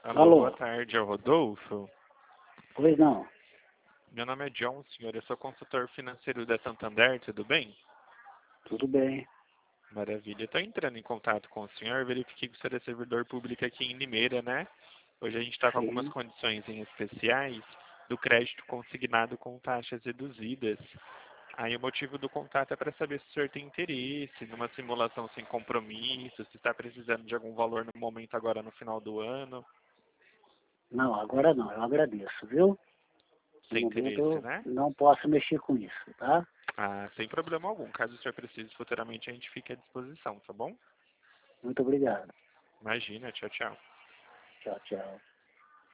Alô, boa Alô, tarde, é o Rodolfo. pois não, Meu nome é John, senhor. Eu sou consultor financeiro da Santander, tudo bem? tudo bem. Maravilha. Estou entrando em contato com o senhor, verifiquei que o senhor é servidor público aqui em Limeira, né? Hoje a gente está com algumas Sim. condições em especiais do crédito consignado com taxas reduzidas. Aí o motivo do contato é para saber se o senhor tem interesse numa simulação sem compromisso, se está precisando de algum valor no momento agora no final do ano. Não, agora não, eu agradeço, viu? No Sem momento interesse, eu né? não posso mexer com isso, tá? Ah, sem problema algum. Caso o senhor precise futuramente, a gente fique à disposição, tá bom? Muito obrigado. Imagina, tchau, tchau. Tchau, tchau.